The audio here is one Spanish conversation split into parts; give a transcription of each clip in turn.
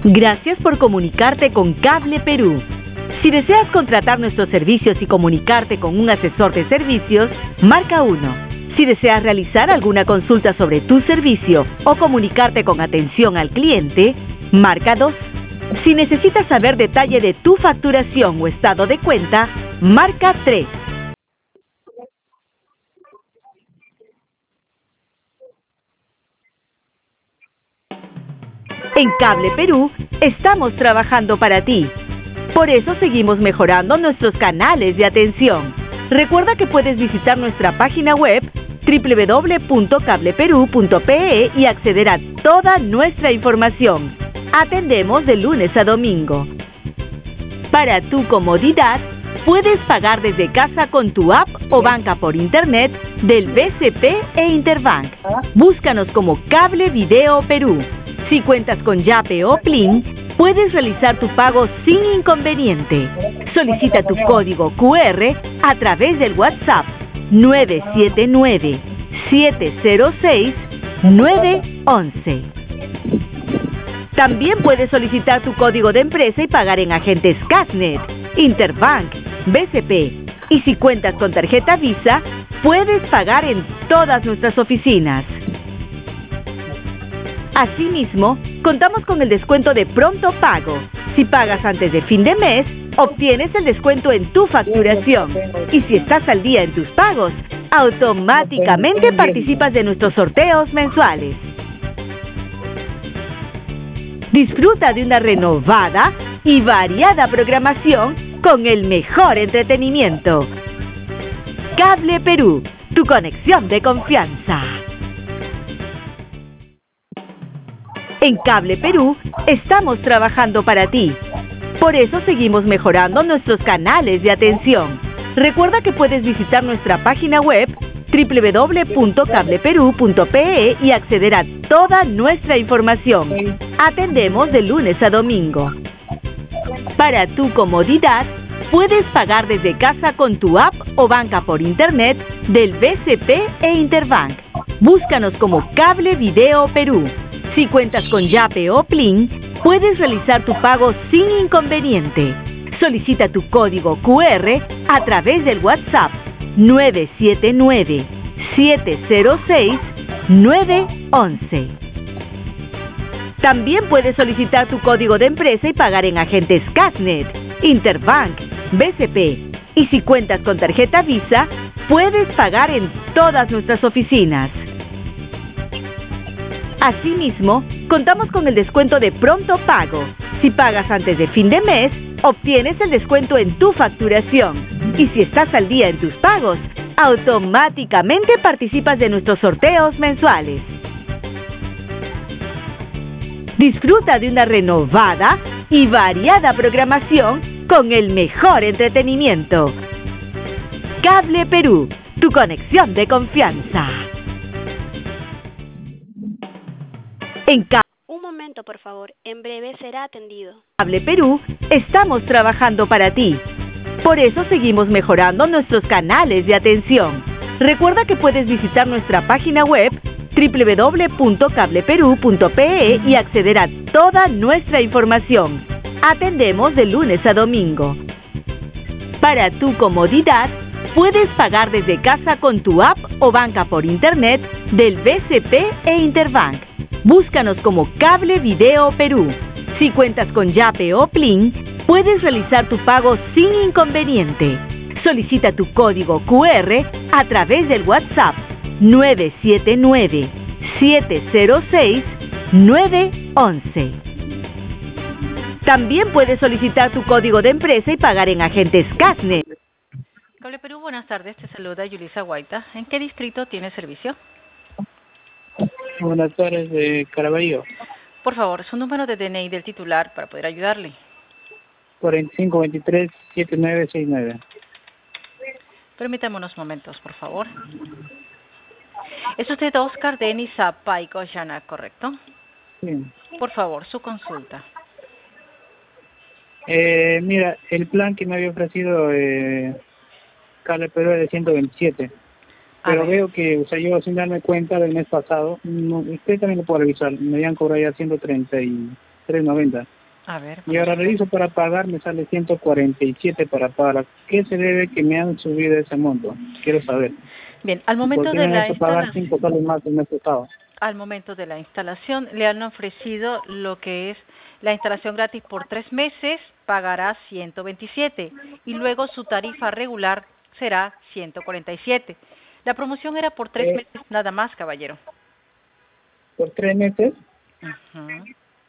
Gracias por comunicarte con Cable Perú. Si deseas contratar nuestros servicios y comunicarte con un asesor de servicios, marca 1. Si deseas realizar alguna consulta sobre tu servicio o comunicarte con atención al cliente, marca 2. Si necesitas saber detalle de tu facturación o estado de cuenta, marca 3. En Cable Perú, estamos trabajando para ti. Por eso seguimos mejorando nuestros canales de atención. Recuerda que puedes visitar nuestra página web www.cableperu.pe y acceder a toda nuestra información. Atendemos de lunes a domingo. Para tu comodidad, puedes pagar desde casa con tu app o banca por internet del BCP e Interbank. Búscanos como Cable Video Perú. Si cuentas con Yape o Plin, puedes realizar tu pago sin inconveniente. Solicita tu código QR a través del WhatsApp 979-706-911. También puedes solicitar tu código de empresa y pagar en agentes Casnet, Interbank, BCP. Y si cuentas con tarjeta Visa, puedes pagar en todas nuestras oficinas. Asimismo, contamos con el descuento de pronto pago. Si pagas antes de fin de mes, obtienes el descuento en tu facturación. Y si estás al día en tus pagos, automáticamente participas de nuestros sorteos mensuales. Disfruta de una renovada y variada programación con el mejor entretenimiento. Cable Perú, tu conexión de confianza. En Cable Perú, estamos trabajando para ti. Por eso seguimos mejorando nuestros canales de atención. Recuerda que puedes visitar nuestra página web www.cableperu.pe y acceder a toda nuestra información. Atendemos de lunes a domingo. Para tu comodidad, puedes pagar desde casa con tu app o banca por internet del BCP e Interbank. Búscanos como Cable Video Perú. Si cuentas con Yape o Plin, puedes realizar tu pago sin inconveniente. Solicita tu código QR a través del WhatsApp 979-706-911. También puedes solicitar tu código de empresa y pagar en agentes Casnet, Interbank, BCP. Y si cuentas con tarjeta Visa, puedes pagar en todas nuestras oficinas. Asimismo, contamos con el descuento de pronto pago. Si pagas antes de fin de mes, obtienes el descuento en tu facturación. Y si estás al día en tus pagos, automáticamente participas de nuestros sorteos mensuales. Disfruta de una renovada y variada programación con el mejor entretenimiento. Cable Perú, tu conexión de confianza. Un momento, por favor. En breve será atendido. Cable Perú, estamos trabajando para ti. Por eso seguimos mejorando nuestros canales de atención. Recuerda que puedes visitar nuestra página web www.cableperu.pe y acceder a toda nuestra información. Atendemos de lunes a domingo. Para tu comodidad, puedes pagar desde casa con tu app o banca por internet del BCP e Interbank. Búscanos como Cable Video Perú. Si cuentas con Yape o Plin, puedes realizar tu pago sin inconveniente. Solicita tu código QR a través del WhatsApp 979-706-911. También puedes solicitar tu código de empresa y pagar en agentes Casnet. Cable Perú, buenas tardes. Te saluda Yulisa Guaita. ¿En qué distrito tiene servicio? Buenas tardes, de Caraballo. Por favor, su número de DNI del titular para poder ayudarle. 4523-7969. Permítame unos momentos, por favor. Es usted Oscar Denis Zapay Koshana, ¿correcto? Sí. Por favor, su consulta. Mira, el plan que me había ofrecido Cable Perú es de 127. Pero veo que, o sea, yo sin darme cuenta del mes pasado, no, usted también lo puede revisar, me habían cobrado ya 130 y 3.90. A ver. Y ahora reviso para pagar, me sale 147 para pagar. ¿Qué se debe que me han subido ese monto? Quiero saber. Bien, al momento Porque de me han la hecho pagar instalación, 5 soles más del mes pasado. al momento de la instalación le han ofrecido lo que es la instalación gratis por 3 meses, pagará 127 y luego su tarifa regular será 147. La promoción era por 3 meses nada más, caballero. Por 3 meses, Ujú.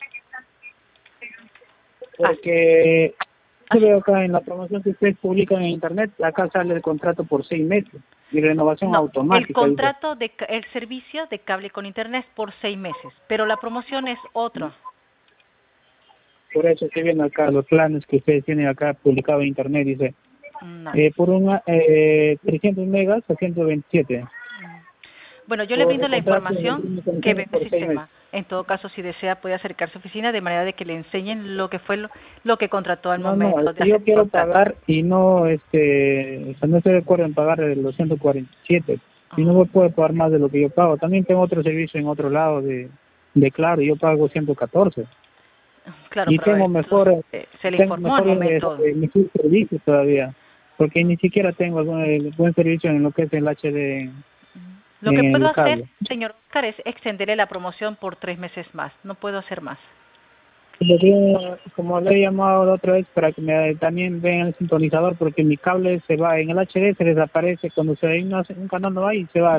porque yo veo acá en la promoción que ustedes publican en internet, acá sale el contrato por 6 meses y renovación No, el automática. Dice. contrato el servicio de cable con internet por 6 meses, pero la promoción es otra. Por eso estoy viendo acá los planes que ustedes tienen acá publicados en internet, dice, No. por una 300 megas a 127. Bueno, yo le Por brindo el la contrato información que ve en el por 6 meses. sistema. En todo caso, si desea, puede acercar a su oficina de manera de que le enseñen lo que fue lo que contrató al No, es momento de que hacer yo el quiero contrato. pagar y no, o sea, no estoy de acuerdo en pagar los 147 y no Ah, me puedo pagar más de lo que yo pago. También tengo otro servicio en otro lado de Claro, y yo pago 114 claro, y pero a ver, se le tengo informó al mejor momento. mejor servicio todavía, porque ni siquiera tengo algún buen servicio en lo que es el HD Lo que en puedo el hacer, cable. señor Oscar, es extenderle la promoción por 3 meses más. No puedo hacer más. Porque, como le he llamado la otra vez para que me también vean el sintonizador, porque mi cable se va en el HD, se desaparece cuando se ve un canal no hay, se va.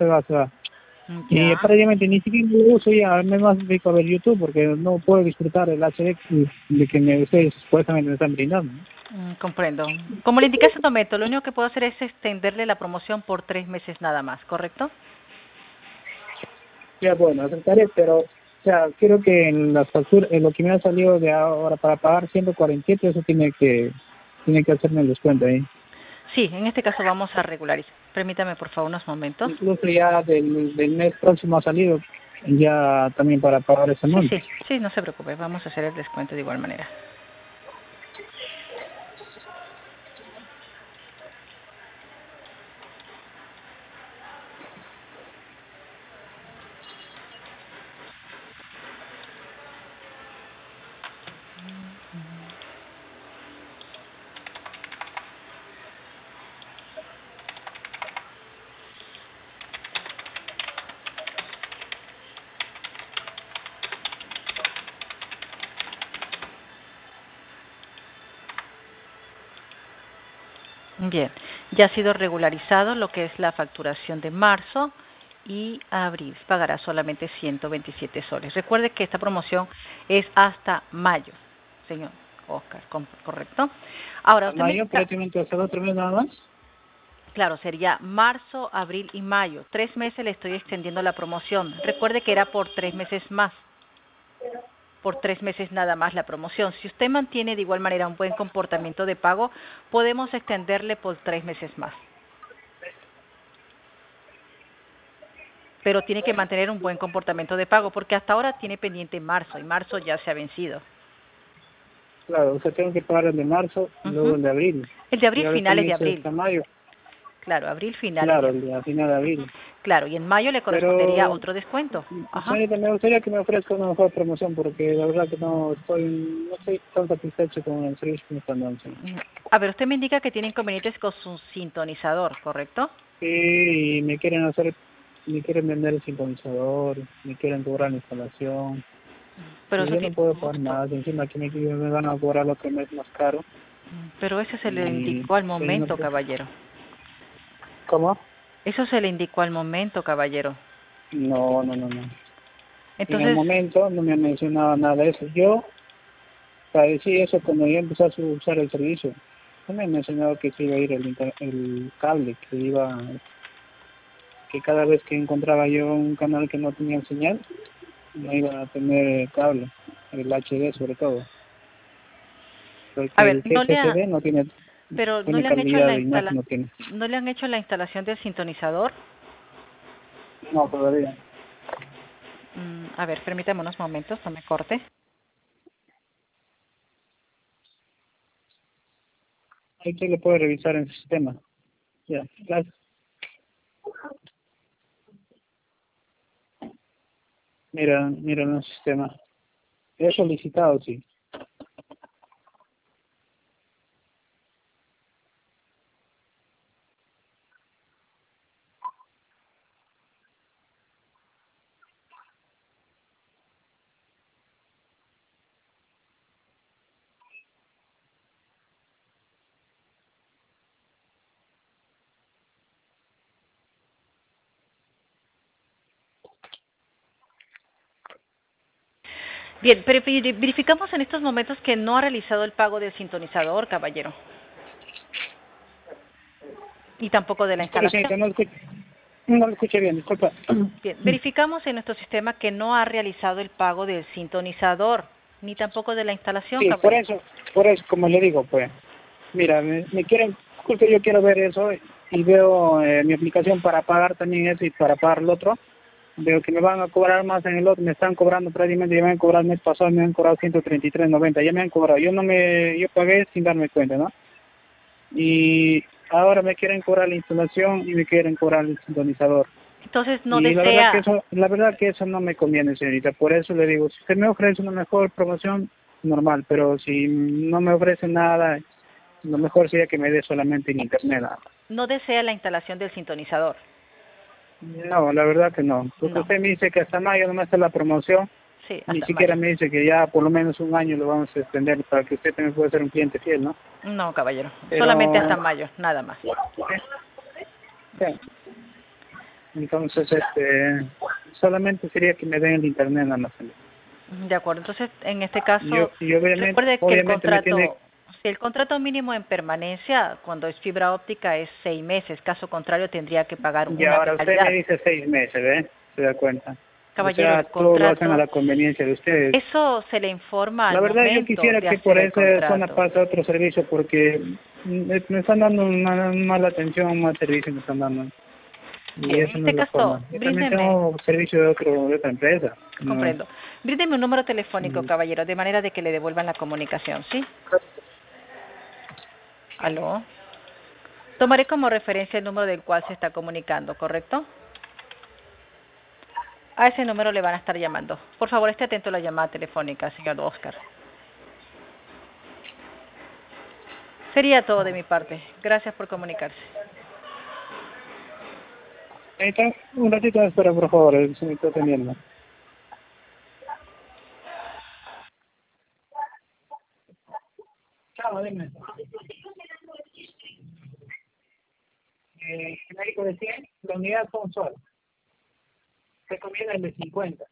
Y Ya. prácticamente ni siquiera lo uso ya, me más dedico a ver YouTube porque no puedo disfrutar el HD de que ustedes supuestamente me están brindando. Comprendo. Como le indiqué hace un momento, lo único que puedo hacer es extenderle la promoción por 3 meses nada más, ¿correcto? Ya bueno, aceptaré, pero o sea, quiero que en la factura, en lo que me ha salido de ahora para pagar 147, eso tiene que hacerme el descuento ahí. Sí, en este caso vamos a regularizar. Permítame, por favor, unos momentos. Incluso ya del mes próximo ha salido ya también para pagar ese Sí, monto. sí, sí, no se preocupe, vamos a hacer el descuento de igual manera. Bien, ya ha sido regularizado lo que es la facturación de marzo y abril. Pagará solamente 127 soles. Recuerde que esta promoción es hasta mayo, señor Oscar, ¿correcto? Ahora, A usted me mayo indica, prácticamente hasta el otro mes nada más. claro, sería marzo, abril y mayo. 3 meses le estoy extendiendo la promoción. Recuerde que era por 3 meses más. Por 3 meses nada más la promoción. Si usted mantiene de igual manera un buen comportamiento de pago, podemos extenderle por 3 meses más. Pero tiene que mantener un buen comportamiento de pago, porque hasta ahora tiene pendiente marzo, y marzo ya se ha vencido. Claro, o sea, tengo que pagar el de marzo y luego el de abril. El de Y abril, ahora este finales de mes abril. hasta mayo. Claro, abril, finales de Claro, abril. el de a final de abril. Claro, y en mayo le correspondería Pero, otro descuento. señorita, me gustaría que me ofrezca una mejor promoción porque la verdad que no estoy tan satisfecho con el servicio que me están dando. A ver, usted me indica que tiene inconvenientes con su sintonizador, ¿correcto? Sí, y me quieren vender el sintonizador, me quieren cobrar la instalación. Pero Y eso yo no tiene puedo un pagar costo. más, encima que me van a cobrar lo que me es más caro. Pero eso se le Y indicó al pues, no momento, puedo. caballero. ¿Cómo? Eso se le indicó al momento, caballero. No. En el Entonces, momento no me han mencionado nada de eso. Yo padecí eso cuando yo empecé a usar el servicio. No me han mencionado que se iba a ir el cable, que cada vez que encontraba yo un canal que no tenía señal, no iba a tener cable, el HD sobre todo. a Porque ver, el GSCD no tiene, pero no tiene le han hecho calidad de imagen, no tiene. no le han hecho la instalación del sintonizador. No, todavía. A ver, permítame unos momentos, no me corte. Ahí tú lo puedes revisar en el sistema. Ya, gracias. Mira en el sistema. He solicitado, sí. Bien, pero verificamos en estos momentos que no ha realizado el pago del sintonizador, caballero. Y tampoco de la Espera, instalación. señorita, no lo escuché bien, disculpa. Bien, verificamos en nuestro sistema que no ha realizado el pago del sintonizador, ni tampoco de la instalación, Sí, caballero. por eso, como le digo, pues, mira, me quieren, justo yo quiero ver eso y veo mi aplicación para pagar también eso y para pagar el otro. Veo que me van a cobrar más en el otro, me están cobrando prácticamente, ya me han cobrado el mes pasado, me han cobrado 133.90, ya me han cobrado, yo pagué sin darme cuenta, ¿no? Y ahora me quieren cobrar la instalación y me quieren cobrar el sintonizador. Entonces no Y desea, la verdad que eso no me conviene, señorita. Por eso le digo, si usted me ofrece una mejor promoción, normal, pero si no me ofrece nada, lo mejor sería que me dé solamente en internet. no desea la instalación del sintonizador. No, la verdad que no. Porque No. usted me dice que hasta mayo no me está la promoción, Sí, ni hasta siquiera mayo. me dice que ya por lo menos un año lo vamos a extender para que usted también pueda ser un cliente fiel, ¿no? No, caballero. Solamente hasta Pero, mayo, nada más. sí. Entonces, solamente sería que me den el internet nada más. De acuerdo. Entonces, en este Y, caso, y obviamente, recuerde que el obviamente me tiene. contrato, si el contrato mínimo en permanencia, cuando es fibra óptica, es 6 meses. Caso contrario, tendría que pagar Y una ahora usted me mensualidad. dice 6 meses, ¿ve? Se da cuenta. O Caballero, sea, el todo lo hacen a contrato, la conveniencia de ustedes. eso se le informa La al verdad, yo momento quisiera de que por hacer el esa zona contrato. pase otro servicio porque me están dando una mala atención, un mal servicio me están dando. Y Bien, en eso no este es la caso, forma. Yo también bríndeme, tengo servicio de otra empresa. No. comprendo, bríndeme un número telefónico, Mm. caballero, de manera de que le devuelvan la comunicación, ¿sí? ¿Aló? Tomaré como referencia el número del cual se está comunicando, ¿correcto? A ese número le van a estar llamando. Por favor, esté atento a la llamada telefónica, señor Oscar. Sería todo de mi parte. Gracias por comunicarse. Ahí está, un ratito de espera, por favor, se me está atendiendo. Chao, dime. Genérico de 100, la unidad con sol. Recomienda el de 50.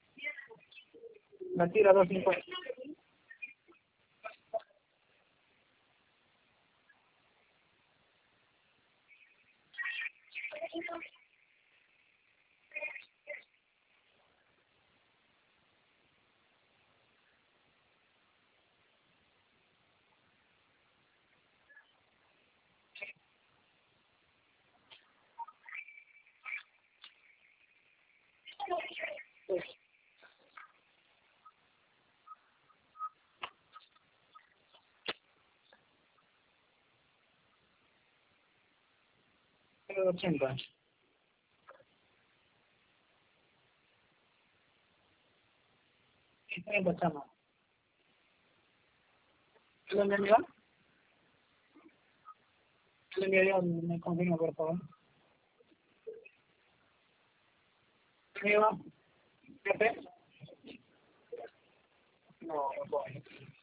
La tira 250. Pero 80. Y 30, chama. ¿Qué le envió? ¿Qué le envió? Me confirma, por favor. ¿Qué va? ¿Qué? No, no puedo.